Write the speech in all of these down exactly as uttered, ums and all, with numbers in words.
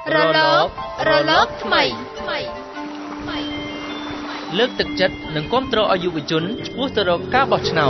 រលករលកថ្មីលើកទឹកចិត្តនិងគាំទ្រឲ្យយុវជនឆ្ពោះទៅរកការបោះឆ្នោត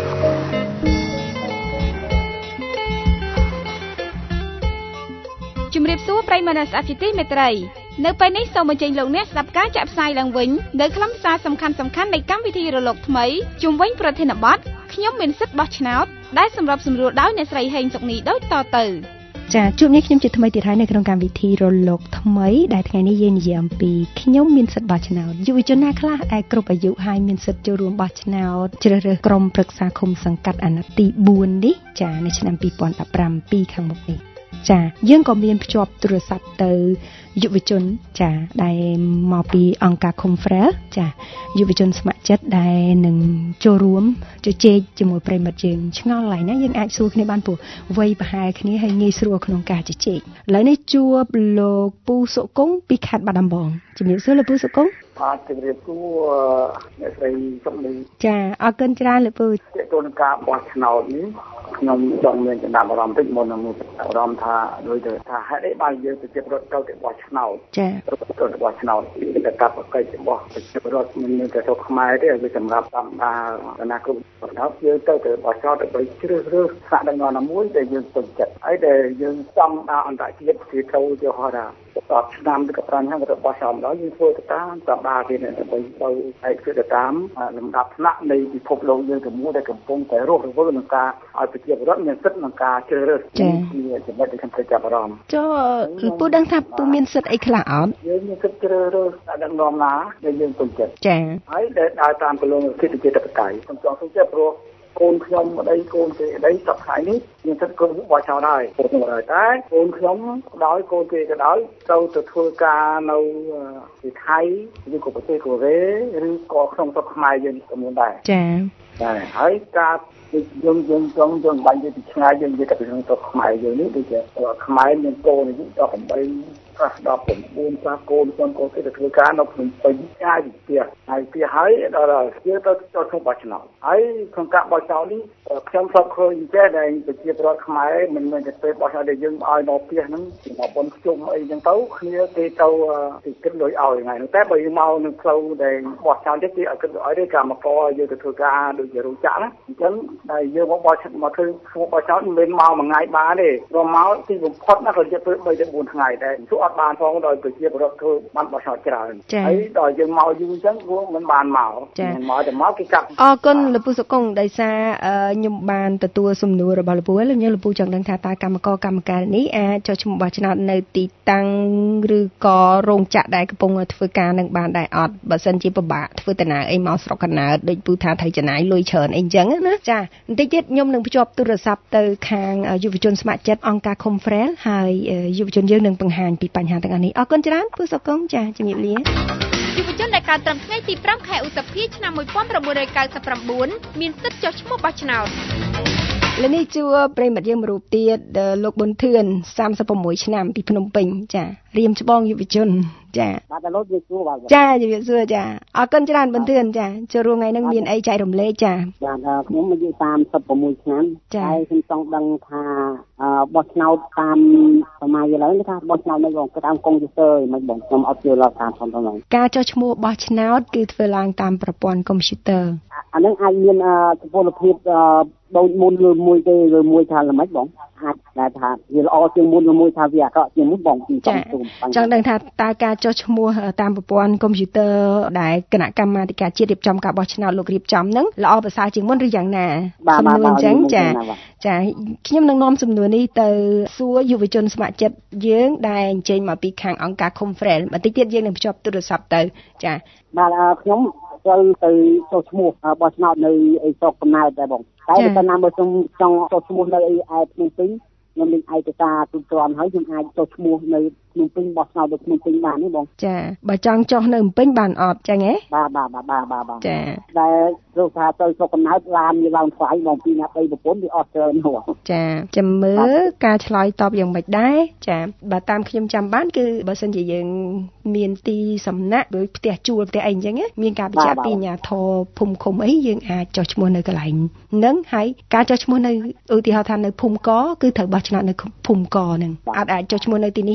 ជំរាបសួរប្រិយមិត្តអ្នកស្ដាប់ជាទីមេត្រីនៅពេលនេះសូមអញ្ជើញលោកអ្នកស្ដាប់ការចាក់ផ្សាយឡើងវិញនៅខ្លឹមសារសំខាន់ៗនៃកម្មវិធីរលកថ្មីជុំវិញប្រធានបទខ្ញុំមានសិទ្ធិបោះឆ្នោតដែលសម្របសម្រួលដោយអ្នកស្រីហេងសុកនីដូចតទៅចាជួបនេះខ្ញុំជាថ្មីទៀតហើយនៅក្នុងកម្មវិធីរលកថ្មីដែលថ្ងៃនេះយើងនិយាយអំពីខ្ញុំមានសិទ្ធិបោះឆ្នោតយុវជនណាខ្លះដែលគ្រប់អាយុហើយមានសិទ្ធិចូលរួមបោះឆ្នោតជ្រើសរើសក្រុមប្រឹក្សាឃុំសង្កាត់អាណត្តិទីបួននេះចានៅឆ្នាំពីរពាន់ដប់ប្រាំពីខាងមុខនេះចាយើងក៏មានភ្ជាប់ទូរស័ព្ទទៅយុវជនចាដែលមកពីអង្គការ Confrel ចាយុវជនស្ម័គ្រចិត្តដែលនឹងចូលរួមជជែកជាមួយប្រិមិត្តយើងឆ្ងល់ឡើយណាយើងអាចសួរគ្នាបានព្រោះវ័យប្រហែលគ្នាហើយងាយស្រួលក្នុងការជជែកឥឡូវនេះជួបលោកពូសុគង្គពីខេត្តបាត់ដំបងជំរាបសួរលោកពូសុគង្គបាទជំរាបសួរអ្នកស្រីសុកនីចាអរគុណច្រើនលោកពូទាក់ទងនឹងការបោះឆ្នោតនេះខ្ញុំចង់មានចំណាប់អារម្មណ៍តិចមុននឹងមានអារម្មណ៍ថាដូចទៅថាហេតុអីបានយើងទៅជាប្រវត្តិទៅបោះឆ្នោតចាទៅបោះឆ្នោតពីកាប់កិច្ចរបស់ប្រជាពលរដ្ឋមិនមានតែទៅខ្មែរទេវាសម្រាប់តាមដានគណៈគ្រប់ប្រធានយើងទៅទៅបោះឆ្នោតដើម្បីជ្រើសរើសថ្នាក់ដឹកនាំណាមួយដែលយើងពេញចិត្តហើយដែលយើងចង់ដល់អន្តរជាតិគឺទៅជាហោរាតបឆ្នាំទៅប្រាំឆ្នាំទៅបោះឆ្នោតដល់យើងធ្វើទៅតាមតាមដានគេដើម្បីទៅឯកទៅតាមលំដាប់ថ្នាក់នៃពិភពលោកយើងទាំងមូលដែលកំពុងតែរស់រវើកនឹងការឲ្យប្រជាពលរដ្ឋមានសិទ្ធិក្នុងការជ្រើសរើសជាចំណុចដែលខ្ញុំត្រូវចាប់អារម្មណ៍ចុះលោកពូដឹងថាពូមានសិទ្ធិអីខ្លះអត់យើងមានសិទ្ធិជ្រើសរើសដឹកនាំណាដែលយើងពេញចិត្តចាហើយដែលដើរតាមគន្លងសិទ្ធិជាតិបតៃខ្ញុំចង់ទៅជាព្រោះកូនខ្ញុំអីកូនគេអីសប្តាហ៍នេះមានសិទ្ធិគោរពបោះឆ្នោតហើយកូនខ្ញុំហើយតែកូនខ្ញុំក៏ដោយកូនគេក៏ដោយទៅទៅធ្វើការនៅទីថៃឬក៏ប្រទេសកូរ៉េឬក៏ក្នុងស្រុកខ្មែរយើងក៏មានដែរចាតែហើយការយើងយើងចង់យើងបាញ់ទៅពីឆ្ងាយយើងនិយាយតែពីក្នុងស្រុកខ្មែរយើងនេះដូចជាខ្មែរមានកូនអាយុដល់ប្រាំបីខ្លះដល់ប្រាំបួនខ្លះកូនខ្ញុំកូនគេទៅធ្វើការនៅភ្នំពេញឆ្ងាយពីផ្ទះហើយពីហើយដល់ទៅទៅចូលក្នុងបោះឆ្នោតហើយក្នុងការបោះឆ្នោតនេះខ្ញុំសោកឃើញចេះដែលប្រជាពលរដ្ឋខ្មែរមិនមែនតែពេលបោះឆ្នោតដែលយើងឲ្យនៅផ្ទះហ្នឹងមកបនខ្ជុំអីចឹងទៅគ្នាគេទៅទីគិតលុយឲ្យថ្ងៃហ្នឹងតែបើយើងមកនឹងផ្លូវដែលបោះឆ្នោតទៀតគេឲ្យគិតឲ្យទេកម្មករយើងទៅធ្វើការដូចជារោងចក្រណាអញ្ចឹងតែយើងមកបោះមកធ្វើធ្វើបោះឆ្នោតមិនមែនមកមួយថ្ងៃបានទេរមមកទីបំផុតណាក៏ជាពេលបីទៅបួនថ្ងៃដែរទោះអត់បានផងដោយប្រជាពលរដ្ឋធ្វើបានបោះឆ្នោតច្រើនហើយដល់យើងមកយូរអញ្ចឹងវាមិនបានមកមិនមកតែមកគេកាប់អរគុណលោកពូសុគង្គដោយសារខ្ញុំបានទទួលសំណួររបស់លោកពូហើយខ្ញុំលោកពូចង់ដឹងថាតើកម្មករកម្មការនេះអាចចុះឈ្មោះបោះឆ្នោតនៅទីតាំងឬក៏រោងចក្រដែលកំពុងធ្វើការនឹងបានដែរអត់បើសិនជាពិបាកធ្វើដំណើរអីមកស្រុកកណ្ដាលដូចពូថាត្រូវចំណាយលុយច្រើនអីអញ្ចឹងណាចាបន្តិចទៀតខ្ញុំនឹងភ្ជាប់ទូរស័ព្ទទៅខាងយុវជនស្ម័គ្រចិត្តអង្គការ Confrel ហើយយុវជនយើងនឹងបង្ហាញពីបញ្ហាទាំងអស់នេះអរគុណច្រើនពូសុគង្គចាជំរាបលាយុវជនដែលកើតត្រឹមថ្ងៃទីប្រាំខែឧសភាឆ្នាំmột nghìn chín trăm chín mươi chínមានសិទ្ធិចុះឈ្មោះបោះឆ្នោតលើនេះជួបប្រិមិត្តយើងមួយរូបទៀតលោកប៊ុនធឿនសាមសិប៦ឆ្នាំពីភ្នំពេញចារៀមច្បងយុវជនចាបាទលោកជំរាបសួរបាទចាជំរាបសួរចាអរគុណច្រើនប៊ុនធឿនចាចូលរួមថ្ងៃនេះមានអីចែករំលែកចាបាទខ្ញុំអាយុសាមសិប៦ឆ្នាំហើយខ្ញុំចង់ដឹងថាបោះឆ្នោតតាមសម័យឥឡូវនេះថាបោះឆ្នោតនៅក្នុងតាមកុំព្យូទ័រមិនបងខ្ញុំអត់យល់ឡើងតាមផងហ្នឹងការចុះឈ្មោះបោះឆ្នោតគឺធ្វើឡើងតាមប្រព័ន្ធកុំព្យូទ័រអានឹងអាចមានសុពលភាពដូចមុនឬមួយទេឬមួយថាល្មិចបងអាចតែថាវាល្អជាងមុនឬមួយថាវាអាក្រក់ជាងមុនបងខ្ញុំចង់ចង់ដឹងថាតើការចុះឈ្មោះតាមប្រព័ន្ធកុំព្យូទ័រដែលគណៈកម្មាធិការជាតិរៀបចំការបោះឆ្នោតលោករៀបចំហ្នឹងល្អប្រសើរជាងមុនឬយ៉ាងណាសំណួរអញ្ចឹងចាចាខ្ញុំនឹងនាំសំណួរនេះទៅសួរយុវជនស្ម័គ្រចិត្តយើងដែលអញ្ជើញមកពីខាងអង្គការ Confrel បន្តិចទៀតយើងនឹងភ្ជាប់ទូរស័ព្ទទៅចាបាទខ្ញុំចូលទៅចុះឈ្មោះបោះឆ្នោតនៅឯស្រុកកំណើតដែរបងតែបើតាមបើខ្ញុំចង់ចុះឈ្មោះនៅឯភ្នំពេញខ្ញុំមានឯកសារទូទាត់ហើយខ្ញុំអាចចុះឈ្មោះនៅភ្នំពេញបោះឆ្នោតនៅភ្នំពេញបានទេបងចាបើចង់ចុះនៅភ្នំពេញបានអត់ចឹងហ៎បាទបាទបាទបាទបាទចាដែលរកថាទៅស្រុកកំណើតឡានមានឡើងថ្លៃបងពីអ្នកដីប្រពន្ធវាអត់ច្រើនហ៎ចាចាំមើលការឆ្លើយតបយ៉ាងម៉េចដែរចាបើតាមខ្ញុំចាំបានគឺបើសិនជាយើងមានទីសំណាក់ដូចផ្ទះជួលផ្ទះអីអញ្ចឹងមានការបញ្ជាក់ពីអាជ្ញាធរភូមិឃុំអីយើងអាចចុះឈ្មោះនៅកន្លែងហ្នឹងហើយការចុះឈ្មោះនៅឧទាហរណ៍ថានៅភូមិកគឺត្រូវបោះឆ្នោតនៅភូមិកហ្នឹងអត់អាចចុះឈ្មោះនៅទីនេះហើយទៅបោះឆ្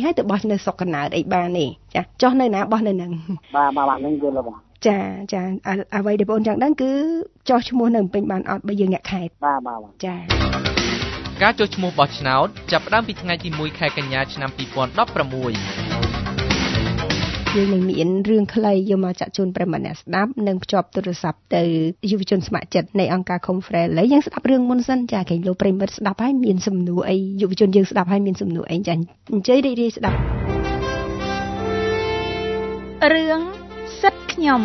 នៅស្រុកកណ្ដាលអីបានទេចាចុះនៅណាបោះនៅនឹងបាទបាទនឹងយល់แล้วបងចាចាអ្វីដែលបងចង់ដឹងគឺចុះឈ្មោះនៅភ្នំពេញបានអត់បើយើងអ្នកខេត្តបាទបាទចាការចុះឈ្មោះបោះឆ្នោតចាប់ផ្ដើមពីថ្ងៃទីមួយខែកញ្ញាឆ្នាំពីរពាន់ដប់ប្រាំមួយយើងនឹងមានរឿងខ្លីយកមកចាក់ជូនប្រិយមិត្តអ្នកស្ដាប់និងភ្ជាប់ទូរស័ព្ទទៅយុវជនស្ម័គ្រចិត្តនៃអង្គការ Confrel ឥឡូវយើងស្ដាប់រឿងមុនសិនចាគេលោកប្រិយមិត្តស្ដាប់ហើយមានសំណួរអីយុវជនយើងស្ដាប់ហើយមានសំណួរអីចាអញ្ជើញរីករាយស្ដាប់រឿងសិតខ្ញុំ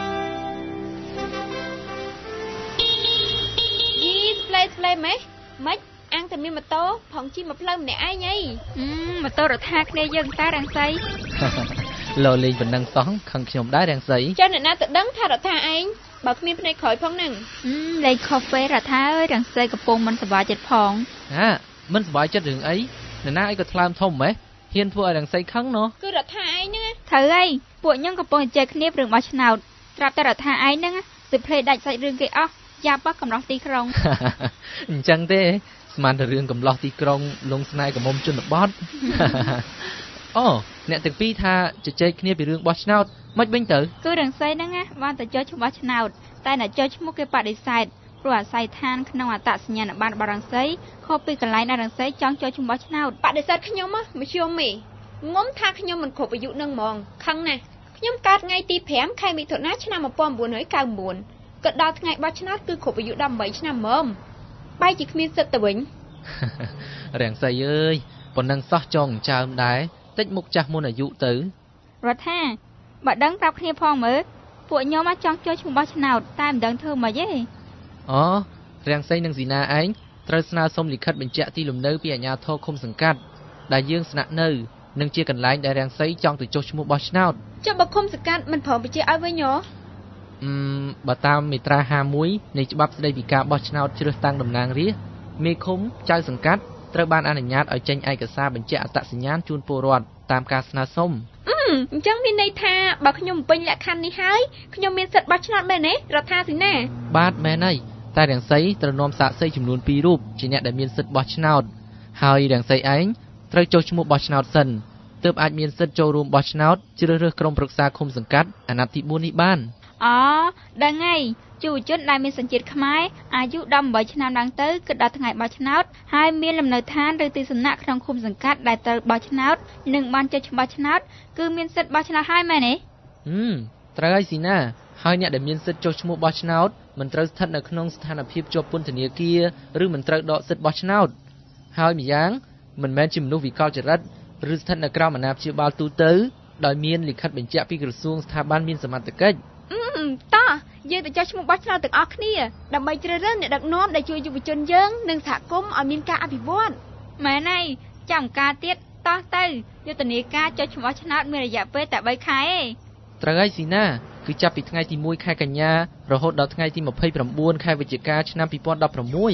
យីស្លេស្លេម៉េះម៉េចអាំងតែមានម៉ូតូផងជិះមកផ្លូវម្នាក់ឯងអីម៉ូតូរដ្ឋាគ្នាយើងតែរាំងសីលោលេងប៉ុណ្ណឹងសោះខឹងខ្ញុំដែររាំងសីចាអ្នកណាទៅដឹងថារដ្ឋាឯងបើគ្មានភ្នែកក្រោយផងហ្នឹងលេងខុសពេលរដ្ឋាអើយរាំងសីកំពុងមិនសប្បាយចិត្តផងហាមិនសប្បាយចិត្តរឿងអីអ្នកណាអីក៏ថ្លើមធំម៉េះហ៊ានធ្វើឲ្យរាំងសីខឹងណោះគឺរដ្ឋាឯងហ្នឹងត្រូវហើយពួកខ្ញុំកំពុងជជែកគ្នារឿងបោះឆ្នោតត្រាប់តែរដ្ឋាឯងហ្នឹងទៅភ្លេចដាច់សាច់រឿងគេអស់យ៉ាប់បោះកំឡោះទីក្រុងអញ្ចឹងទេស្មានតែរឿងកំឡោះទីក្រុងលងស្នេហ៍កំមុំជនបទអូអ្នកទាំងពីរថាជជែកគ្នាពីរឿងបោះឆ្នោតមិនវិញទៅគឺរាំងសីហ្នឹងណាបានទៅចុះឈ្មោះឆ្នោតតែអ្នកចុះឈ្មោះគេបដិសេធព្រោះអាស័យដ្ឋានក្នុងអត្តសញ្ញាណប័ណ្ណរបស់រាំងសីខុសពីកន្លែងដែលរាំងសីចង់ចុះឈ្មោះឆ្នោតបដិសេធខ្ញុំហ៎មធ្យមមីងុំថាខ្ញុំមិនគ្រប់អាយុនឹងហ្មងខឹងណាស់ខ្ញុំកើតថ្ងៃទីប្រាំខែមិថុនាឆ្នាំmột nghìn chín trăm chín mươi chínគិតដល់ថ្ងៃបោះឆ្នោតគឺគ្រប់អាយុeighteenឆ្នាំហ្មងបែរជាគ្មានសិទ្ធិទៅវិញរាំងសីអើយប៉ុណ្ណឹងសោះចង់ចើមដែរតិចមុខចាស់មុនអាយុទៅរដ្ឋាបើដឹងប្រាប់គ្នាផងមើលពួកខ្ញុំមកចង់ចូលឈ្មោះបោះឆ្នោតតែមិនដឹងធ្វើម៉េចទេអូរាំងសីនិងស៊ីណាឯងត្រូវស្នើសុំលិខិតបញ្ជាក់ទីលំនៅពីអាជ្ញាធរឃុំសង្កាត់ដែលយើងស្នាក់នៅនិងជាកន្លែងដែលរាំងសីចង់ទៅចុះឈ្មោះបោះឆ្នោតចុះបើឃុំសង្កាត់មិនព្រមបញ្ជាក់ឲ្យវិញហ៎អឺបើតាមមាត្រាห้าสิบเอ็ดនៃច្បាប់ស្តីពីការបោះឆ្នោតជ្រើសតាំងតំណាងរាស្ត្រមេឃុំចៅសង្កាត់ត្រូវបានអនុញ្ញាតឲ្យចេញឯកសារបញ្ជាក់អត្តសញ្ញាណជូនពលរដ្ឋតាមការស្នើសុំអឺអញ្ចឹងមានន័យថាបើខ្ញុំពេញលក្ខខណ្ឌនេះហើយខ្ញុំមានសិទ្ធិបោះឆ្នោតមែនទេរដ្ឋាស៊ីណាបាទមែនហើយតែរាំងសីត្រូវនាំសាក្សីចំនួនពីររូបជាអ្នកដែលមានសិទ្ធិបោះឆ្នោតហើយរាំងសីឯងត្រូវចុះឈ្មោះបោះឆ្នោតសិនទើបអាចមានសិទ្ធិចូលរួមបោះឆ្នោតជ្រើសរើសក្រុមប្រឹក្សាឃុំសង្កាត់អាណត្តិទីbốnនេះបានអូដឹងហើយយុវជនដែលមានសញ្ជាតិខ្មែរអាយុeighteenឆ្នាំឡើងទៅគឺដល់ថ្ងៃបោះឆ្នោតហើយមានលំនៅឋានឬទីសំណាក់ក្នុងឃុំសង្កាត់ដែលត្រូវបោះឆ្នោតនិងបានចុះឈ្មោះឆ្នោតគឺមានសិទ្ធិបោះឆ្នោតហើយមែនទេហឹមត្រូវហើយស៊ីណាហើយអ្នកដែលមានសិទ្ធិចុះឈ្មោះបោះឆ្នោតមិនត្រូវស្ថិតនៅក្នុងស្ថានភាពជាប់ពន្ធនាគារឬមិនត្រូវដកសិទ្ធិបោះឆ្នោតហើយម្យ៉ាងមិនមែនជាមនុស្សវិកលចរិតឬស្ថិតនៅក្រោមអាណាព្យាបាលទូទៅដោយមានលិខិតបញ្ជាក់ពីក្រសួងស្ថាប័នមានសមត្ថកិច្ចអឺតោះយើងទៅចុះឈ្មោះបោះឆ្នោតទាំងអស់គ្នាដើម្បីជ្រើសរើសអ្នកដឹកនាំដែលជួយយុវជនយើងនិងសហគមន៍ឲ្យមានការអភិវឌ្ឍមែនហើយចាំការទៀតតោះទៅយុទ្ធនាការចុះឈ្មោះឆ្នោតមានរយៈពេលតែ3ខែឯងត្រូវហើយស៊ីណាគឺចាប់ពីថ្ងៃទីoneខែកញ្ញារហូតដល់ថ្ងៃទីtwenty-nineខែវិច្ឆិកាឆ្នាំtwo thousand sixteen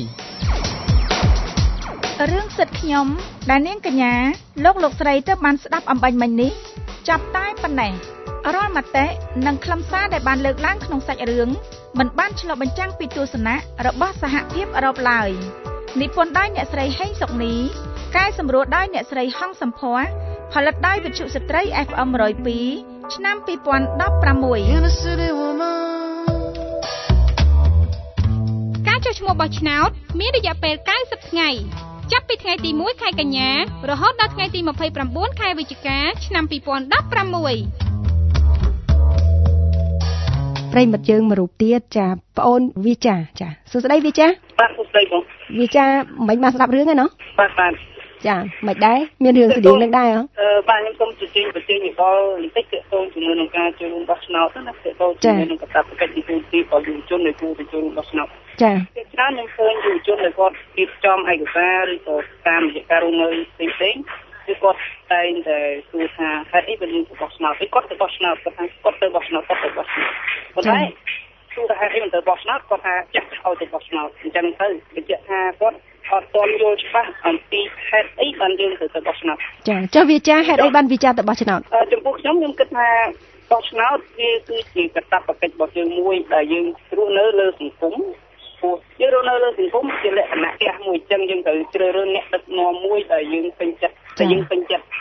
រឿងសិទ្ធិខ្ញុំដែលនាងកញ្ញាលោកលោកស្រីទៅបានស្ដាប់អំបញ្ញមិញនេះចាប់តែប៉ុណ្ណេះរាល់មតិនិងខ្លឹមសារដែលបានលើកឡើងក្នុងសាច់រឿងមិនបានឆ្លុះបញ្ចាំងពីទស្សនៈរបស់សហភាពអឺរ៉ុបឡើយនិពន្ធដោយអ្នកស្រីហេងសុកនីកែសម្រួលដោយអ្នកស្រីហងសំភ័រផលិតដោយវិទ្យុស្ត្រី เอฟ เอ็ม one oh twoឆ្នាំtwo thousand sixteen ការចុះឈ្មោះបោះឆ្នោតមានរយៈពេលninetyថ្ងៃចាប់ពីថ្ងៃទីoneខែកញ្ញារហូតដល់ថ្ងៃទីtwenty-nineខែវិច្ឆិកាឆ្នាំtwo thousand sixteen ប្រិមិត្តយើងមួយរូបទៀតចាប្អូនវាចាចាសួស្តីវាចាបាទសួស្តីបងវាចាមិនបានស្ដាប់រឿងទេណោះបាទបាទចាមិនដែរមានរឿងស្តីនឹងដែរហ៎អឺបាទខ្ញុំសូមជជែកប្រជែងនេះក៏បន្តិចទាក់ទងជាមួយនឹងការចូលរួមបោះឆ្នោតណាទាក់ទងជាមួយនឹងកាតព្វកិច្ចទីទីរបស់យុវជនដែលគួរទៅចូលរួមបោះឆ្នោតចាជាច្រើនខ្ញុំឃើញយុវជនដែលគាត់រៀបចំឯកសារឬក៏តាមរយៈការរស់នៅផ្សេងៗគឺគាត់តែងតែសួរថាហេតុអីបានយើងទៅបោះឆ្នោតអីគាត់ទៅបោះឆ្នោតគាត់ថាគាត់ទៅបោះឆ្នោតគាត់ទៅបោះឆ្នោតប៉ុន្តែសួរថាហេតុអីមិនទៅបោះឆ្នោតគាត់ថាចាក់ឲ្យទៅបោះឆ្នោតអញ្ចឹងទៅបញ្ជាក់ថាគាត់អត់ទាន់យល់ច្បាស់អំពីហេតុអីបានយើងទៅទៅបោះឆ្នោតចាចុះវាចាហេតុអីបានវាចាទៅបោះឆ្នោតចំពោះខ្ញុំខ្ញុំគិតថាបោះឆ្នោតវាគឺជាកាតព្វកិច្ចរបស់យើងមួយដែលយើងរស់នៅលើសង្គមព្រោះយើងរស់នៅលើសង្គមជាលក្ខណៈផ្ទះមួយអញ្ចឹងយើងត្រូវជ្រើសរើសអ្នកដឹកនាំមួយដែលយើងពេញចិត្តដែលយើងពេញចិត្ត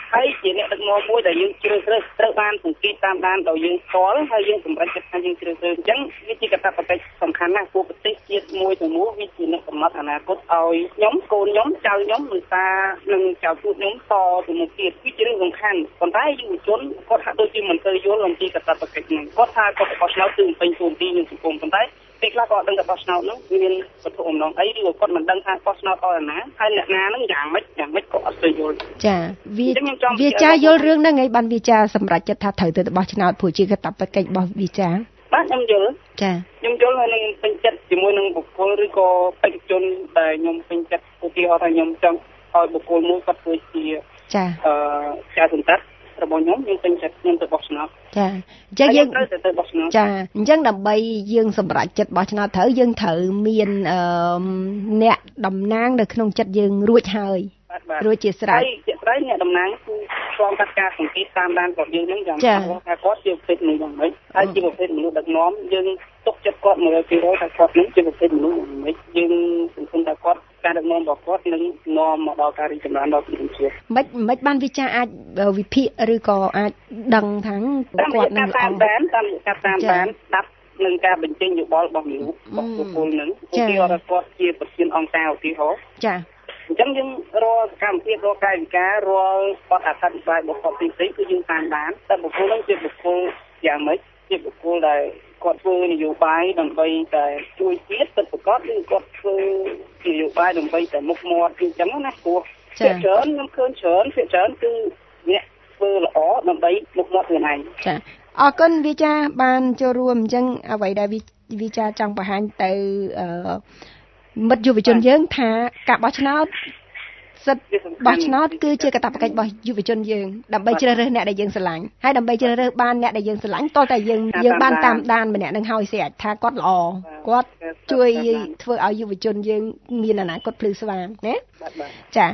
ហើយជាអ្នកដឹកនាំមួយដែលយើងជ្រើសរើសត្រូវបានសង្កេតតាមដានដោយយើងផ្ទាល់ហើយយើងសម្រេចចិត្តថាយើងជ្រើសរើសអញ្ចឹងវាជាកាតព្វកិច្ចសំខាន់ណាស់ពួកប្រទេសជាតិមួយទាំងមូលវាជាអ្នកកំណត់អនាគតឲ្យខ្ញុំកូនខ្ញុំចៅខ្ញុំមិនថានឹងចៅពួកខ្ញុំតទៅមុខទៀតវាជារឿងសំខាន់ប៉ុន្តែយុវជនគាត់ហាក់ដូចជាមិនទៅយល់អំពីកាតព្វកិច្ចនេះគាត់ថាគាត់បោះឆ្នោតគឺពេញទូនទីនឹងសង្គមប៉ុន្តែពេលខ្លះគាត់ដឹងថាបោះឆ្នោតនោះមានវត្ថុអំណងអីឬក៏គាត់មិនដឹងថាបោះឆ្នោតឲ្យណាហើយអ្នកណានឹងយ៉ាងម៉េចយ៉ាងម៉េចក៏អត់ទៅយល់ចាវាវាចាយល់រឿងហ្នឹងឯងបានវាចាសម្រាប់ចិត្តថាត្រូវទៅបោះឆ្នោតព្រោះជាកាតព្វកិច្ចរបស់វាចាបាទខ្ញុំយល់ចាខ្ញុំយល់ហើយនឹងពេញចិត្តជាមួយនឹងបុគ្គលឬក៏បេក្ខជនដែលខ្ញុំពេញចិត្តឧទាហរណ៍ថាខ្ញុំចង់ឲ្យបុគ្គលមួយគាត់ធ្វើជាចាអឺជាសន្តិរបស់ខ្ញុំខ្ញុំពេញចិត្តខ្ញុំទៅបោះឆ្នោតចាអញ្ចឹងយើងត្រូវទៅបោះឆ្នោតចាអញ្ចឹងដើម្បីយើងសម្រេចចិត្តបោះឆ្នោតត្រូវយើងត្រូវមានអឺអ្នកតំណាងនៅក្នុងចិត្តយើងរួចហើយរួចជាស្រេចហើយជាស្រេចអ្នកតំណាងគឺឆ្លងកាត់ការសង្កេតតាមដានរបស់យើងហ្នឹងយ៉ាងច្បាស់ថាគាត់ជាប្រភេទមនុស្សយ៉ាងម៉េចហើយជាប្រភេទមនុស្សដឹកនាំយើងទុកចិត្តគាត់ một trăm phần trăm ថាគាត់នឹងជាប្រភេទមនុស្សយ៉ាងម៉េចយើងសង្ឃឹមថាគាត់ការដឹកនាំរបស់គាត់នឹងនាំមកដល់ការរីកចម្រើនដល់ប្រជាជាតិមិនមិនបានវិចារអាចវិភាគឬក៏អាចដឹងថាគាត់នឹងតាមបានតាមការតាមបានស្ដាប់នឹងការបញ្ចេញយោបល់របស់មនុស្សរបស់បុគ្គលនឹងឧទាហរណ៍គាត់ជាប្រធានអង្គការឧទាហរណ៍ចាអញ្ចឹងយើងរាល់កម្មវិធីរាល់កាយវិការរាល់បទអត្ថន័យរបស់គាត់ផ្សេងៗគឺយើងតាមបានតែបុគ្គលនឹងជាបុគ្គលយ៉ាងម៉េចជាបុគ្គលដែលគាត់ធ្វើនយោបាយដើម្បីតែជួយជាតិពិតប្រាកដឬគាត់ធ្វើនយោបាយដើម្បីតែមុខមាត់គឺអញ្ចឹងណាព្រោះជាច្រើនខ្ញុំឃើញច្រើនជាច្រើនគឺអ្នកធ្វើល្អដើម្បីមុខមាត់ខ្លួនឯងចាអរគុណវិចាបានចូលរួមអញ្ចឹងអ្វីដែលវិចាចង់បង្ហាញទៅអឺមិត្តយុវជនយើងថាការបោះឆ្នោតសិទ្ធិបោះឆ្នោតគឺជាកាតព្វកិច្ចរបស់យុវជនយើងដើម្បីជ្រើសរើសអ្នកដែលយើងស្រឡាញ់ហើយដើម្បីជ្រើសរើសបានអ្នកដែលយើងស្រឡាញ់តោះតែយើងយើងបានតាមដានម្នាក់នឹងហើយស្រេចថាគាត់ល្អគាត់ជួយធ្វើឲ្យយុវជនយើងមានអនាគតភ្លឺស្វាងណាចា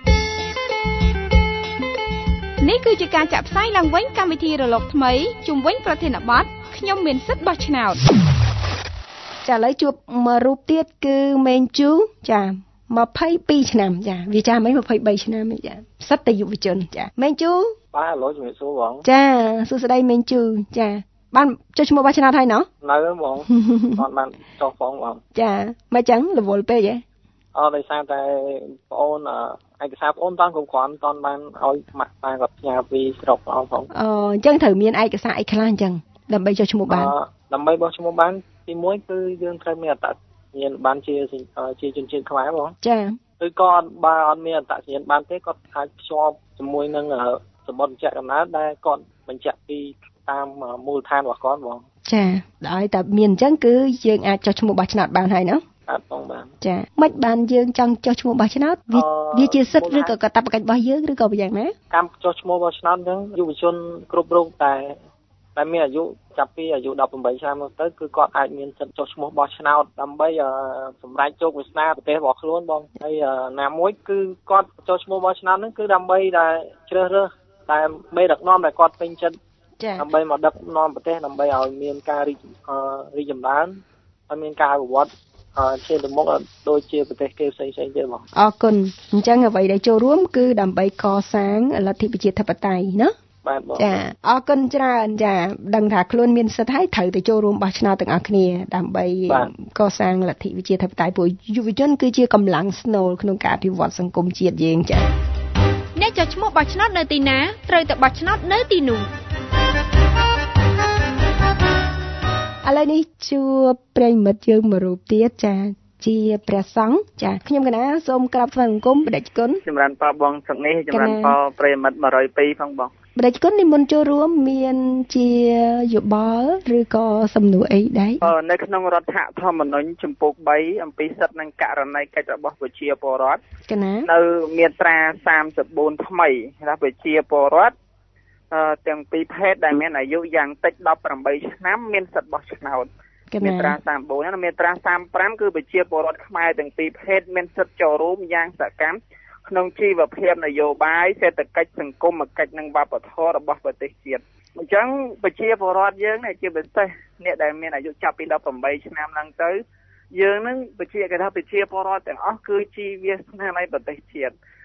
នេះគឺជាការចាក់ផ្សាយឡើងវិញកម្មវិធីរលកថ្មីជុំវិញប្រធានបទខ្ញុំមានសិទ្ធិបោះឆ្នោតចាឥឡូវជួបមករូបទៀតគឺមេងជូចាยี่สิบสองឆ្នាំចាវាចាមិនยี่สิบสามឆ្នាំទេចាសិតតែយុវជនចាមេងជូបាទឥឡូវជំរាបសួរបងចាសួស្តីមេងជូចាបានចុះឈ្មោះបោះឆ្នោតហើយណោះនៅបងអត់បានចុះផងបងចាមិនចឹងរវល់ពេកហ៎អត់ដោយសារតែបងអូនឯកសារបងអូនតាំងគ្រប់គ្រាន់តាន់បានឲ្យម៉ាក់បានគាត់ផ្ញើពីស្រុកអស់ផងអូអញ្ចឹងត្រូវមានឯកសារអីខ្លះអញ្ចឹងដើម្បីចុះឈ្មោះបានដើម្បីបោះឈ្មោះបានទីមួយគឺយើងត្រូវមានអត្តសញ្ញាណបានជាជាជនជាតិខ្មែរបងចាឬក៏អត់បើអត់មានអត្តសញ្ញាណបានទេគាត់អាចភ្ជាប់ជាមួយនឹងសម្បត្តិបញ្ជាក់កំណើតដែលគាត់បញ្ជាក់ពីតាមមូលដ្ឋានរបស់គាត់បងចាដល់តែមានអញ្ចឹងគឺយើងអាចចុះឈ្មោះបោះឆ្នោតបានហើយណាអត់បងបានចាមិនបានយើងចង់ចុះឈ្មោះបោះឆ្នោតវាជាសិទ្ធិឬក៏កាតព្វកិច្ចរបស់យើងឬក៏យ៉ាងណាកម្មចុះឈ្មោះបោះឆ្នោតអញ្ចឹងយុវជនគ្រប់រូបតែតែមានអាយុចាប់ពីអាយុដប់ប្រាំបីឆ្នាំមកទៅគឺគាត់អាចមានសិទ្ធិចុះឈ្មោះបោះឆ្នោតដើម្បីសម្រេចជោគវាសនាប្រទេសរបស់ខ្លួនបងហើយណាមួយគឺគាត់ចុះឈ្មោះបោះឆ្នោតហ្នឹងគឺដើម្បីតែជ្រើសរើសតែមេដឹកនាំដែលគាត់ពេញចិត្តដើម្បីមកដឹកនាំប្រទេសដើម្បីឲ្យមានការរីករីកចម្រើនហើយមានការអភិវឌ្ឍឈានទៅមុខដូចជាប្រទេសគេផ្សេងៗទៀតបងអរគុណអញ្ចឹងអ្វីដែលចូលរួមគឺដើម្បីកសាងលទ្ធិប្រជាធិបតេយ្យណាបាទបងចាអរគុណច្រើនចាដឹងថាខ្លួនមានសិទ្ធិហើយត្រូវទៅចូលរួមបោះឆ្នោតទាំងអស់គ្នាដើម្បីកសាងលទ្ធិប្រជាធិបតេយ្យពួកយុវជនគឺជាកម្លាំងស្នូលក្នុងការអភិវឌ្ឍសង្គមជាតិយើងចាអ្នកចុះឈ្មោះបោះឆ្នោតនៅទីណាត្រូវទៅបោះឆ្នោតនៅទីនោះឥឡូវនេះជួបប្រិយមិត្តយើងមួយរូបទៀតចាជាព្រះសង្ឃចាខ្ញុំកណាសូមក្រាបថ្វាយបង្គំបដិជគុណចម្រើនពរបងសឹកនេះចម្រើនពរប្រិយមិត្តmột không haiផងបងបដិជគុណនិមន្តចូលរួមមានជាយោបល់ឬក៏សំណួរអីដែរនៅក្នុងរដ្ឋធម្មនុញ្ញជំពូកបីអំពីសិទ្ធិនិងករណីកិច្ចរបស់ប្រជាពលរដ្ឋកណានៅមាត្រាសាមសិប៤ថ្មីថាប្រជាពលរដ្ឋទាំងពីរភេទដែលមានអាយុយ៉ាងតិចដប់ប្រាំបីឆ្នាំមានសិទ្ធិបោះឆ្នោតមាត្រាសាមបួនមាត្រាសាមប្រាំគឺប្រជាពលរដ្ឋខ្មែរទាំងពីរភេទមានសិទ្ធិចូលរួមយ៉ាងសកម្មក្នុងជីវភាពនយោបាយសេដ្ឋកិច្ចសង្គមគិច្ចនិងវប្បធម៌របស់ប្រទេសជាតិអញ្ចឹងប្រជាពលរដ្ឋយើងនេះជាពិសេសអ្នកដែលមានអាយុចាប់ពីដប់ប្រាំបីឆ្នាំឡើងទៅយើងនឹងប្រជាគេថាប្រជាពលរដ្ឋទាំងអស់គឺជីវវាសនានៃប្រទេសជាតិ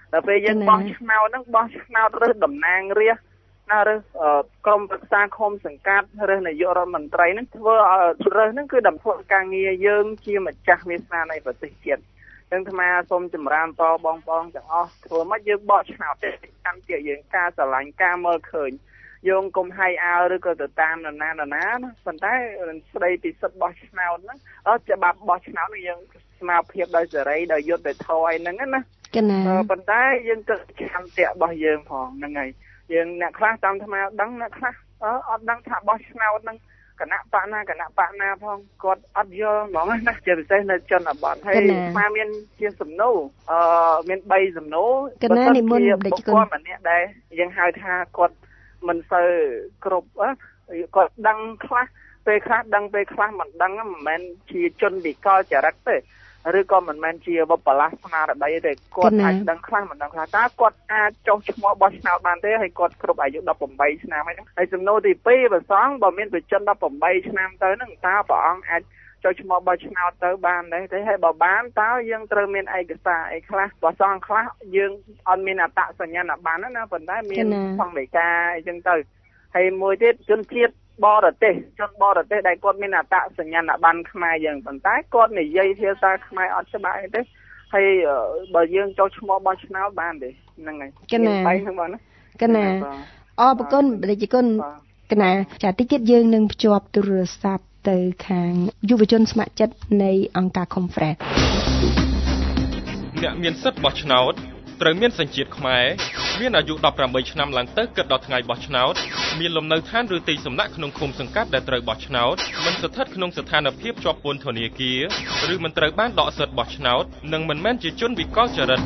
ដល់ពេលយើងបោះឆ្នោតហ្នឹងបោះឆ្នោតរើសតំណាងរាស្ត្រណារើសក្រុមប្រឹក្សាឃុំសង្កាត់រើសនាយករដ្ឋមន្ត្រីហ្នឹងធ្វើរើសហ្នឹងគឺដើម្បីធ្វើការងារយើងជាម្ចាស់វាសនានៃប្រទេសជាតិចឹងអាត្មាសូមចម្រើនតបងប្អូនទាំងអស់ធ្វើមកយើងបោះឆ្នោតទេកាន់តែយើងការស្រឡាញ់ការមើលឃើញយើងកុំហៃអើឬក៏ទៅតាមនរណានរណាណាប៉ុន្តែស្ដីពីសិទ្ធិបោះឆ្នោតហ្នឹងអត់ច្បាប់បោះឆ្នោតនេះយើងស្មារតីដោយសេរីដោយយុត្តិធម៌អីហ្នឹងណាកណាប៉ុន្តែយើងគិតឆន្ទៈរបស់យើងផងហ្នឹងហើយយើងអ្នកខ្លះតាមអាត្មាដឹងអ្នកខ្លះអត់ដឹងថាបោះឆ្នោតហ្នឹងគណៈបកណាគណៈបកណាផងគាត់អត់យល់ហ្មងណាជាពិសេសនៅជនបទហើយស្មាមានជាសំណួរអឺមានបីសំណួរកណានិមន្តបុគ្គលម្នាក់ដែរយើងហៅថាគាត់មិនសូវគ្រប់គាត់ដឹងខ្លះពេលខ្លះដឹងពេលខ្លះមិនដឹងមិនមែនជាជនវិកលចរិតទេឬក៏មិនមែនជាវបលាស់ស្មារតីទេគាត់អាចដឹងខ្លះមិនដឹងខ្លះតើគាត់អាចចុះឈ្មោះបោះឆ្នោតបានទេហើយគាត់គ្រប់អាយុដប់ប្រាំបីឆ្នាំហើយហ្នឹងហើយសំណួរទីពីរប្រសងបើមានប្រជនដប់ប្រាំបីឆ្នាំទៅហ្នឹងតើព្រះអង្គអាចចុះឈ្មោះបោះឆ្នោតទៅបានទេទេហើយបើបានតើយើងត្រូវមានឯកសារអីខ្លះបើសងខ្លះយើងអត់មានអត្តសញ្ញាណប័ណ្ណណាប៉ុន្តែមានសង្ឃលេខាអីចឹងទៅហើយមួយទៀតជនជាតិបរទេសជនបរទេសដែលគាត់មានអត្តសញ្ញាណប័ណ្ណខ្មែរយើងប៉ុន្តែគាត់និយាយភាសាខ្មែរអត់ច្បាស់អីទេហើយបើយើងចុះឈ្មោះបោះឆ្នោតបានទេហ្នឹងហើយកណាហ្នឹងបងណាកណាអរគុណប្រជាគុណកណាចាតិចទៀតយើងនឹងភ្ជាប់ទូរស័ព្ទទៅខាងយុវជនស្ម័គ្រចិត្តនៃអង្គការ Conference អ្នកមានសិទ្ធិបោះឆ្នោតត្រូវមានសញ្ជាតិខ្មែរមានអាយុដប់ប្រាំបីឆ្នាំឡើងទៅគិតដល់ថ្ងៃបោះឆ្នោតមានលំនៅឋានឬទីសំណាក់ក្នុងឃុំសង្កាត់ដែលត្រូវបោះឆ្នោតមិនស្ថិតក្នុងស្ថានភាពជាប់ពន្ធនាគារឬមិនត្រូវបានដកសិទ្ធិបោះឆ្នោតនិងមិនមែនជាជនវិកលចរិត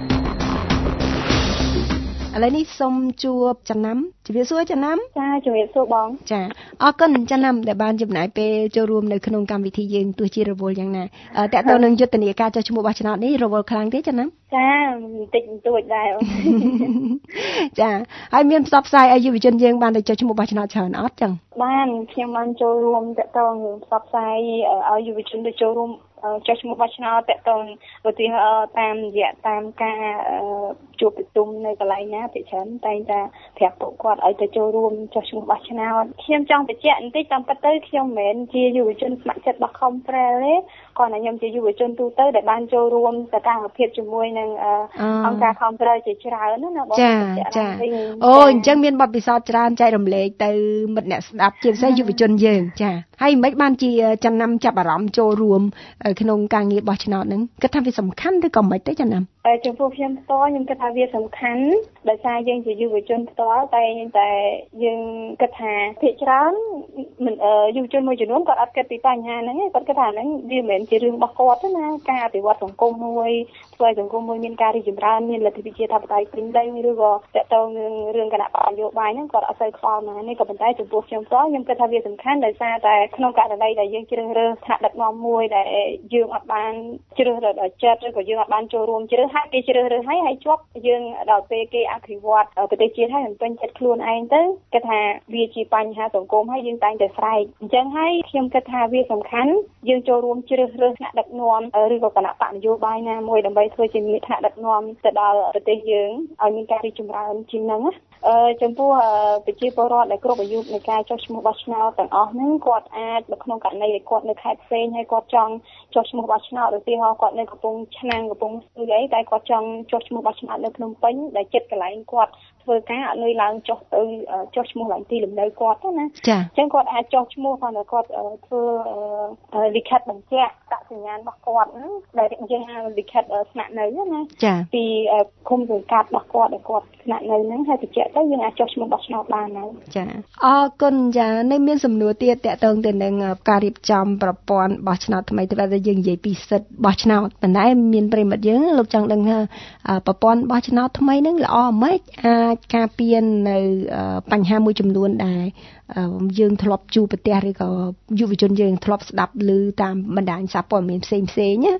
ឥឡូវនេះសូមជួបចំណាំជំរាបសួរចំណាំចាជំរាបសួរបងចាអរគុណចំណាំដែលបានចំណាយពេលចូលរួមនៅក្នុងកម្មវិធីយើងទោះជារវល់យ៉ាងណាតើតើនឹងយុទ្ធនាការចុះឈ្មោះបោះឆ្នោតនេះរវល់ខ្លាំងទេចំណាំចាបន្តិចបន្តួចដែរចាហើយមានផ្សព្វផ្សាយឲ្យយុវជនយើងបានទៅចុះឈ្មោះបោះឆ្នោតច្រើនអត់ចឹងបានខ្ញុំបានចូលរួមតទៅផ្សព្វផ្សាយឲ្យយុវជនទៅចូលរួមចុះឈ្មោះបោះឆ្នោតតទៅឧទាហរណ៍តាមរយៈតាមការជួបប្រជុំនៅកន្លែងណាពិច្រើនតែងតែប្រាប់ពួកគាត់ឲ្យទៅចូលរួមចុះឈ្មោះបោះឆ្នោតខ្ញុំចង់បញ្ជាក់បន្តិចតាមពិតទៅខ្ញុំមិនមែនជាយុវជនស្ម័គ្រចិត្តរបស់ Conference ទេគាត់ថាខ្ញុំជាយុវជនទូទៅដែលបានចូលរួមសកម្មភាពជាមួយនឹងអង្គការ Conference ជាច្រើនណាបងចាចាអូអញ្ចឹងមានបទពិសោធន៍ច្រើនចែករំលែកទៅមិត្តអ្នកស្ដាប់ជាពិសេសយុវជនយើងចាហើយមិនបានជាចំណាំចាប់អារម្មណ៍ចូលរួមក្នុងការងារបោះឆ្នោតហ្នឹងគិតថាវាសំខាន់ឬក៏មិនទេចំណាំចំពោះខ្ញុំផ្ទាល់ខ្ញុំគិតថាវាសំខាន់ដោយសារយើងជាយុវជនផ្ទាល់តែតែយើងគិតថាភាគច្រើនយុវជនមួយចំនួនគាត់អត់គិតពីបញ្ហាហ្នឹងគាត់គិតថាហ្នឹងវាមិនមែនជារឿងរបស់គាត់ទេណាការអភិវឌ្ឍសង្គមមួយធ្វើឲ្យសង្គមមួយមានការរីកចម្រើនមានលទ្ធិប្រជាធិបតេយ្យពេញលេញឬក៏តទៅនឹងរឿងគណៈបកនយោបាយហ្នឹងគាត់អត់សូវខ្វល់ណាស់នេះក៏ប៉ុន្តែចំពោះខ្ញុំផ្ទាល់ខ្ញុំគិតថាវាសំខាន់ដោយសារតែក្នុងករណីដែលយើងជ្រើសរើសថ្នាក់ដឹកនាំមួយដែលយើងអត់បានជ្រើសរើសដល់ចិត្តឬក៏យើងអត់បានចូលរួមជ្រើសហើយគេជ្រើសរើសហើយហើយជាប់យើងដល់ពេលគេអភិវឌ្ឍប្រទេសជាតិហើយមិនពេញចិត្តខ្លួនឯងទៅគេថាវាជាបញ្ហាសង្គមហើយយើងតែងតែស្រែកអញ្ចឹងហើយខ្ញុំគិតថាវាសំខាន់យើងចូលរួមជ្រើសរើសថ្នាក់ដឹកនាំឬក៏គណៈបកនយោបាយណាមួយដើម្បីធ្វើជាថ្នាក់ដឹកនាំទៅដល់ប្រទេសយើងឲ្យមានការរីកចម្រើនជាងហ្នឹងណាអឺចំពោះប្រជាពលរដ្ឋដែលគ្រប់អាយុនៃការចុះឈ្មោះបោះឆ្នោតទាំងអស់ហ្នឹងគាត់អាចនៅក្នុងករណីដែលគាត់នៅខេត្តផ្សេងហើយគាត់ចង់ចុះឈ្មោះបោះឆ្នោតឧទាហរណ៍គាត់នៅកំពង់ឆ្នាំងកំពង់ស្ពឺអីតែគាត់ចង់ចុះឈ្មោះបោះឆ្នោតនៅភ្នំពេញដែលចិត្តកន្លែងគាត់ធ្វើការអត់លុយឡើងចុះទៅចុះឈ្មោះឡើងទីលំនៅគាត់ណាចាអញ្ចឹងគាត់អាចចុះឈ្មោះគាត់គាត់ធ្វើលិខិតបញ្ជាក់តសញ្ញាណរបស់គាត់ដែលយើងហៅលិខិតស្នាក់នៅណាពីឃុំសង្កាត់របស់គាត់ដែលគាត់ស្នាក់នៅហ្នឹងហើយបញ្ជាក់ទៅយើងអាចចុះឈ្មោះបោះឆ្នោតបានហើយចាអរគុណចានៅមានសំណួរទៀតតកតងទៅនឹងការរៀបចំប្រព័ន្ធបោះឆ្នោតថ្មីដែលយើងនិយាយពីសិទ្ធិបោះឆ្នោតប៉ុន្តែមានប្រិមិត្តយើងលោកចង់ដឹងថាប្រព័ន្ធបោះឆ្នោតថ្មីហ្នឹងល្អម៉េចអាចការពារនៅបញ្ហាមួយចំនួនដែលយើងធ្លាប់ជួបប្រទះឬក៏យុវជនយើងធ្លាប់ស្ដាប់ឮតាមបណ្ដាញសារព័ត៌មានផ្សេងផ្សេងណា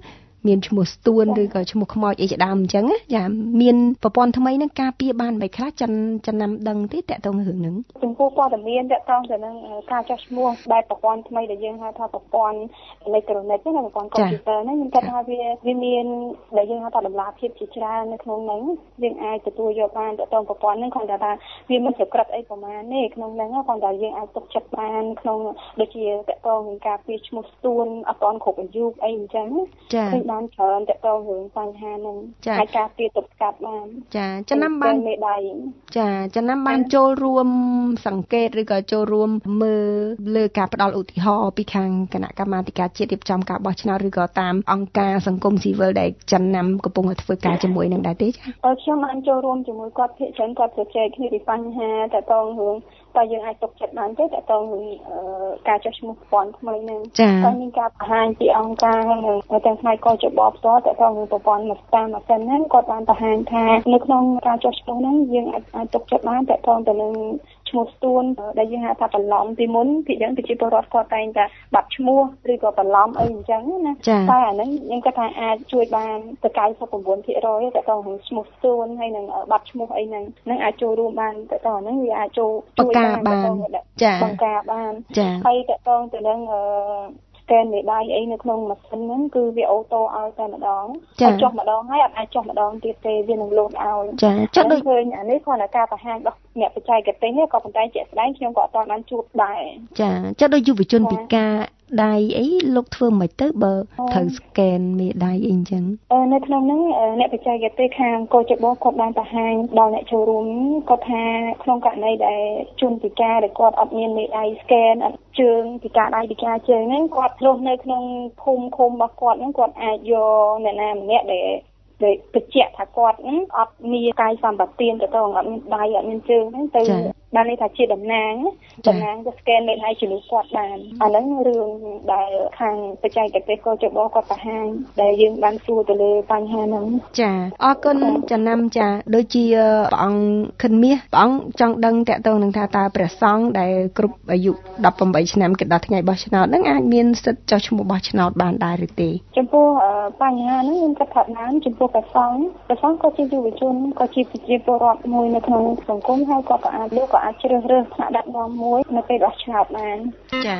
មានឈ្មោះស្ទួនឬក៏ឈ្មោះខ្មោចអីជាដើមអញ្ចឹងចាមានប្រព័ន្ធថ្មីនឹងការពារបានមិនខ្លះចិនចំណាំដឹងទេតើតើរឿងហ្នឹងចំពោះព័ត៌មានតកតងទៅនឹងការចុះឈ្មោះបែបប្រព័ន្ធថ្មីដែលយើងហៅថាប្រព័ន្ធអេឡិចត្រូនិកណាប្រព័ន្ធកុំព្យូទ័រហ្នឹងខ្ញុំគិតថាវាវាមានដែលយើងហៅថាតម្លាភាពជាច្រើននៅក្នុងហ្នឹងយើងអាចទទួលយកបានតកតងប្រព័ន្ធហ្នឹងគាត់ថាវាមិនប្រក្រតីអីប្រហែលទេក្នុងហ្នឹងគាត់ថាយើងអាចទុកចិត្តបានក្នុងដូចជាតកតងនឹងការពារឈ្មោះស្ទួនអត់ទាន់គ្រប់អាយុអីអញ្ចឹងឃើញបានច្រើនតកតងរឿងបញ្ហាហ្នឹងអាចការពារទុកស្កាត់បានចាចំណាំបានមេដៃចាចំណាំបានចូលរួមសង្កេតឬក៏ចូលរួមមើលលើការផ្ដល់ឧទាហរណ៍ពីខាងគណៈកម្មាធិការជាតិរៀបចំការបោះឆ្នោតឬក៏តាមអង្គការសង្គមស៊ីវិលដែលចំណាំកំពុងធ្វើការជាមួយនឹងដែរទេចាខ្ញុំបានចូលរួមជាមួយគាត់ភាគច្រើនគាត់ជជែកគ្នាពីបញ្ហាតកតងរឿងតើយើងអាចទុកចិត្តបានទេតើតើការចុះឈ្មោះប្រព័ន្ធថ្មីហ្នឹងតើមានការបង្ហាញពីអង្គការទាំងផ្នែកកោជបផ្ទាល់តើតើប្រព័ន្ធមកតាមម៉ាស៊ីនហ្នឹងគាត់បានបង្ហាញថានៅក្នុងការចុះឈ្មោះហ្នឹងយើងអាចអាចទុកចិត្តបានតើតើទៅនឹងឈ្មោះស្ទួនដែលយើងហៅថាបន្លំពីមុនពីយើងប្រជាពលរដ្ឋគាត់តែងតែបាត់ឈ្មោះឬក៏បន្លំអីអញ្ចឹងណាតែអាហ្នឹងយើងគាត់ថាអាចជួយបានទៅ 九十九ភាគរយ តើតើនឹងឈ្មោះស្ទួនហើយនឹងបាត់ឈ្មោះអីហ្នឹងនឹងអាចចូលរួមបានតើតើហ្នឹងវាអាចចូលជួយបានចាបង្ការបានហើយតើតើទៅនឹងអឺស្កេនមេដៃអីនៅក្នុងម៉ាស៊ីនហ្នឹងគឺវាអូតូឲ្យតែម្ដងចុះម្ដងហើយអត់អាចចុះម្ដងទៀតទេវានឹងលោតឲ្យចាចុះដូចឃើញអានេះគ្រាន់តែការបង្ហាញរបស់អ្នកបច្ចេកទេសទេក៏ប៉ុន្តែជាក់ស្ដែងខ្ញុំក៏អត់ទាន់បានជួបដែរចាចុះដូចយុវជនពិការដៃអីលោកធ្វើមិនទៅបើត្រូវស្កេនមេដៃអីអញ្ចឹងនៅក្នុងហ្នឹងអ្នកបច្ចេកទេសខាងកោជបគាត់បានបង្ហាញដល់អ្នកចូលរួមគាត់ថាក្នុងករណីដែលជនពិការដែលគាត់អត់មានមេដៃស្កេនអត់ជើងពិការដៃពិការជើងហ្នឹងគាត់រស់នៅក្នុងភូមិឃុំរបស់គាត់ហ្នឹងគាត់អាចយកអ្នកណាម្នាក់ដែលដែលបញ្ជាក់ថាគាត់អត់មានកាយសម្បត្តិទៅទៅអត់មានដៃអត់មានជើងហ្នឹងទៅបានន័យថាជាតំណាងតំណាងទៅស្កេនមេដៃជំនួសគាត់បានអាហ្នឹងរឿងដែលខាងបច្ចេកទេសកោជបគាត់បង្ហាញដែលយើងបានសួរទៅលើបញ្ហាហ្នឹងចាអរគុណចំណាំចាដូចជាព្រះអង្គខិនមាសព្រះអង្គចង់ដឹងតកតងនឹងថាតើព្រះសង្ឃដែលគ្រប់អាយុដប់ប្រាំបីឆ្នាំគេដល់ថ្ងៃបោះឆ្នោតហ្នឹងអាចមានសិទ្ធិចុះឈ្មោះបោះឆ្នោតបានដែរឬទេចំពោះបញ្ហាហ្នឹងខ្ញុំគិតថាបានចំពោះព្រះសង្ឃព្រះសង្ឃក៏ជាយុវជនក៏ជាប្រជាពលរដ្ឋមួយនៅក្នុងសង្គមហើយក៏អាចលោកក៏អាចជ្រើសរើសថ្នាក់ដឹកនាំមួយនៅពេលបោះឆ្នោតបានចា៎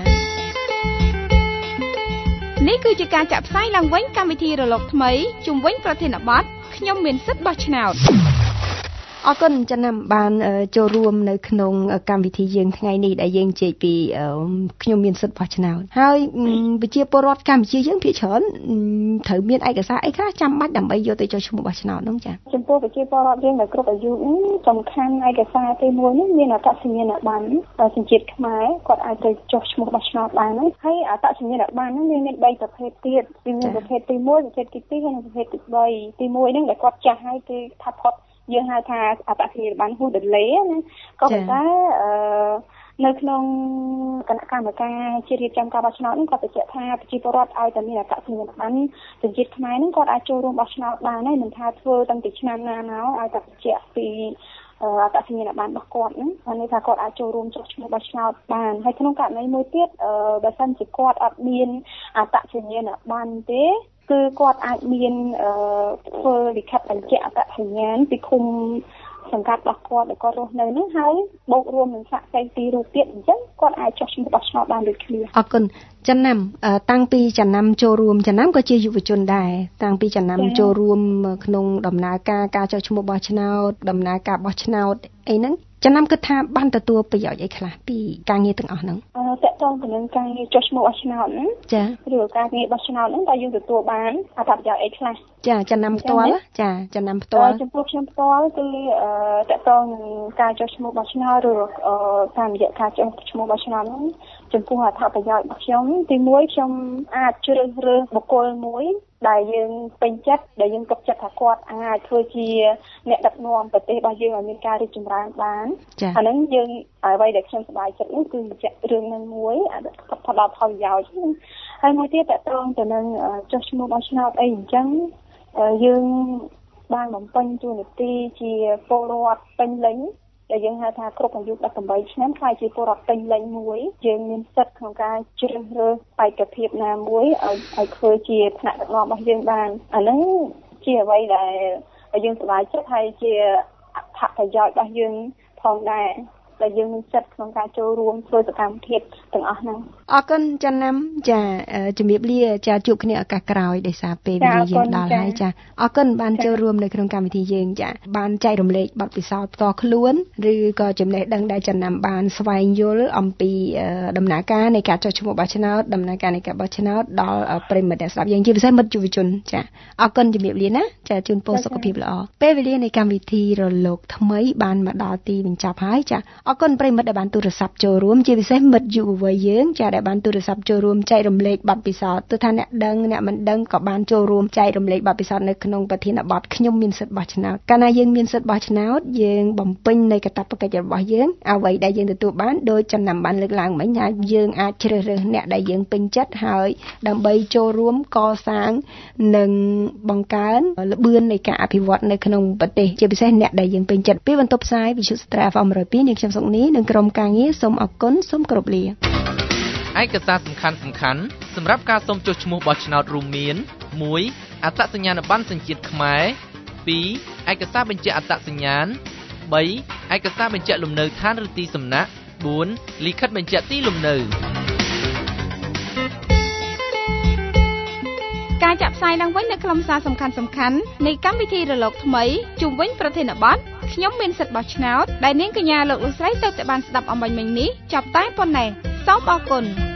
នេះគឺជាការចាក់ផ្សាយឡើងវិញកម្មវិធីរលកថ្មីជុំវិញប្រធានបទខ្ញុំមានសិទ្ធិបោះឆ្នោតអរគុណចំណាំបានចូលរួមនៅក្នុងកម្មវិធីយើងថ្ងៃនេះដែលយើងជែកពីខ្ញុំមានសិទ្ធិបោះឆ្នោតហើយប្រជាពលរដ្ឋកម្ពុជាយើងភាគច្រើនត្រូវមានឯកសារអីខ្លះចាំបាច់ដើម្បីយកទៅចុះឈ្មោះបោះឆ្នោតនោះចា៎ចំពោះប្រជាពលរដ្ឋយើងដែលគ្រប់អាយុសំខាន់ឯកសារទីមួយនេះមានអត្តសញ្ញាណប័ណ្ណសញ្ជាតិខ្មែរគាត់អាចទៅចុះឈ្មោះបោះឆ្នោតបានហើយអត្តសញ្ញាណប័ណ្ណហ្នឹងមានបីប្រភេទទៀតមានប្រភេទទីមួយប្រភេទទីពីរហើយប្រភេទទីបីទីមួយហ្នឹងដែលគាត់ចាស់ហើយគឺថាផុតយើងហៅថាអត្តសញ្ញាណប័ណ្ណហ៊ូដលេណាក៏ប៉ុន្តែអឺនៅក្នុងគណៈកម្មការជារៀបចំការបោះឆ្នោតនេះគាត់បញ្ជាក់ថាប្រជាពលរដ្ឋឲ្យតែមានអត្តសញ្ញាណប័ណ្ណសញ្ជាតិខ្មែរនេះគាត់អាចចូលរួមបោះឆ្នោតបានហើយមិនថាធ្វើតាំងពីឆ្នាំណាមកឲ្យតែបញ្ជាក់ពីអត្តសញ្ញាណប័ណ្ណរបស់គាត់ហ្នឹងហើយនេះថាគាត់អាចចូលរួមចុះឈ្មោះបោះឆ្នោតបានហើយក្នុងករណីមួយទៀតបើសិនជាគាត់អត់មានអត្តសញ្ញាណប័ណ្ណទេគឺគាត់អាចមានធ្វើលិខិតបញ្ជាក់អត្តសញ្ញាណពីឃុំសង្កាត់របស់គាត់ដែលគាត់រស់នៅនោះហើយបូករួមនឹងសាក់សីទីរូបទៀតអញ្ចឹងគាត់អាចចុះឈ្មោះបោះឆ្នោតបានដូចគ្នាអរគុណចំណាំតាំងពីចំណាំចូលរួមចំណាំក៏ជាយុវជនដែរតាំងពីចំណាំចូលរួមក្នុងដំណើរការការចុះឈ្មោះបោះឆ្នោតដំណើរការបោះឆ្នោតអីហ្នឹងចំណាំគិតថាបានទទួលប្រយោជន៍អីខ្លះពីការងារទាំងអស់ហ្នឹងអឺតកតងទៅនឹងការងារចុះឈ្មោះបោះឆ្នោតហ្នឹងចាឬការងារបោះឆ្នោតហ្នឹងតើយើងទទួលបានអត្ថប្រយោជន៍អីខ្លះចាចំណាំផ្ទាល់ចាចំណាំផ្ទាល់ចំពោះខ្ញុំផ្ទាល់គឺតកតងនឹងការចុះឈ្មោះបោះឆ្នោតឬតាមរយៈការចុះឈ្មោះបោះឆ្នោតហ្នឹងចំពោះអត្ថប្រយោជន៍របស់ខ្ញុំទីមួយខ្ញុំអាចជ្រើសរើសបុគ្គលមួយដែលយើងពេញចិត្តដែលយើងទុកចិត្តថាគាត់អាចធ្វើជាអ្នកដឹកនាំប្រទេសរបស់យើងឲ្យមានការរីកចម្រើនបានអាហ្នឹងយើងអ្វីដែលខ្ញុំសប្បាយចិត្តនោះគឺជារឿងនឹងមួយផ្ដល់ផលប្រយោជន៍ហើយមួយទៀតតកតងទៅនឹងចុះឈ្មោះបោះឆ្នោតអីអញ្ចឹងយើងបានបំពេញតួនាទីជាពលរដ្ឋពេញលេញដែលយើងហៅថាគ្រប់អាយុដប់ប្រាំបីឆ្នាំខ្លាយជាពលរដ្ឋពេញលេញមួយយើងមានសិទ្ធិក្នុងការជ្រើសរើសបេក្ខភាពណាមួយឲ្យឲ្យធ្វើជាថ្នាក់ដឹកនាំរបស់យើងបានអាហ្នឹងជាអ្វីដែលយើងសប្បាយចិត្តហើយជាអត្ថប្រយោជន៍របស់យើងផងដែរដែលយើងមានសិទ្ធិក្នុងការចូលរួមធ្វើសកម្មភាពទាំងអស់ហ្នឹងអរគុណចាណាំចាជំរាបលាចាជួបគ្នាឱកាសក្រោយដោយសារពេលវេលាយើងដល់ហើយចាអរគុណបានចូលរួមនៅក្នុងកម្មវិធីយើងចាបានចែករំលែកបទពិសោធន៍ផ្ទាល់ខ្លួនឬក៏ចំណេះដឹងដែលចាណាំបានស្វែងយល់អំពីដំណើរការនៃការចុះឈ្មោះបោះឆ្នោតដំណើរការនៃការបោះឆ្នោតដល់ប្រិយមិត្តអ្នកស្ដាប់យើងជាពិសេសមិត្តយុវជនចាអរគុណជំរាបលាណាចាជូនពរសុខភាពល្អពេលវេលានៃកម្មវិធីរលកថ្មីបានមកដល់ទីបញ្ចប់ហើយចាអរគុណប្រិយមិត្តដែលបានទូរស័ព្ទចូលរួមជាពិសេសមិត្តយុវវ័យយើងចាដែលបានទូរស័ព្ទចូលរួមចែករំលែកបទពិសោធន៍ទោះថាអ្នកដឹងអ្នកមិនដឹងក៏បានចូលរួមចែករំលែកបទពិសោធន៍នៅក្នុងប្រធានបទខ្ញុំមានសិទ្ធិបោះឆ្នោតកាលណាយើងមានសិទ្ធិបោះឆ្នោតយើងបំពេញនៃកាតព្វកិច្ចរបស់យើងអ្វីដែលយើងទទួលបានដោយចំណាំបានលើកឡើងមិញថាយើងអាចជ្រើសរើសអ្នកដែលយើងពេញចិត្តហើយដើម្បីចូលរួមកសាងនិងបង្កើនល្បឿននៃការអភិវឌ្ឍនៅក្នុងប្រទេសជាពិសេសអ្នកដែលយើងពេញចិត្តពីបន្ទប់ផ្សាយវិទ្យុស្ត្រា ហ្វ ម 102 នាងខ្ញុំសុកនីនិងក្រុមការងារសូមអរគុណសូមគោរពលាឯកសារសំខាន់សំខាន់សម្រាប់ការសុំចុះឈ្មោះបោះឆ្នោតរួមមានមួយអត្តសញ្ញាណប័ណ្ណសញ្ជាតិខ្មែរពីរឯកសារបញ្ជាក់អត្តសញ្ញាណបីឯកសារបញ្ជាក់លំនៅឋានឬទីសំណាក់បួនលិខិតបញ្ជាក់ទីលំនៅការចាក់ផ្សាយឡើងវិញនៅខ្លឹមសារសំខាន់សំខាន់នៃកម្មវិធីរលកថ្មីជុំវិញប្រធានបទខ្ញុំមានសិទ្ធិបោះឆ្នោតដែលនាងកញ្ញាលោកលោកស្រីទៅតែបានស្ដាប់អំបញ្ញមិញនេះចាប់តែប៉ុណ្ណេះសូមអរគុណ